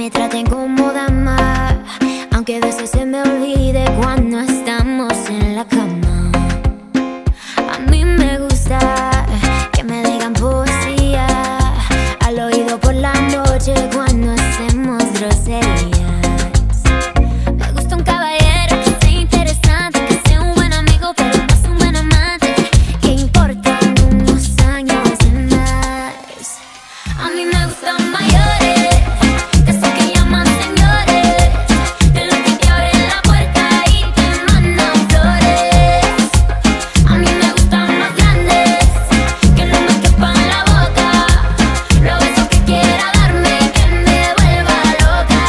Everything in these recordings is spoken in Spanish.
me traten como dama, aunque a veces se me olvide cuando estamos en la cama. A mí me gusta que me digan poesía al oído por la noche cuando hacemos groserías. Me gusta un caballero que sea interesante, que sea un buen amigo pero no es un buen amante, que importan unos años de más. A mí me gustan mayores, de esos que llaman señores, de los que te abren la puerta y te mandan flores. A mí me gustan más grandes, que no me quepan en la boca, los besos que quiera darme, que me vuelva loca,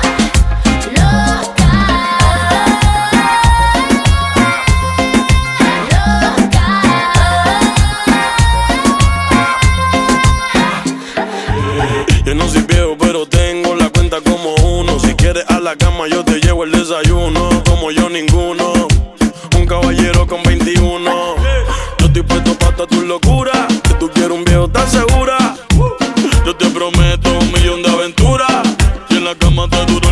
loca, Yo no soy viejo, pero tengo la cuenta como uno. Si quieres a la cama, yo te llevo el desayuno. Como yo, ninguno. Un caballero con 21. Yo estoy puesto pa' toda tu locura. Que tú quieres un viejo, ¿estás segura? Yo te prometo 1.000.000 de aventuras. Y en la cama te dura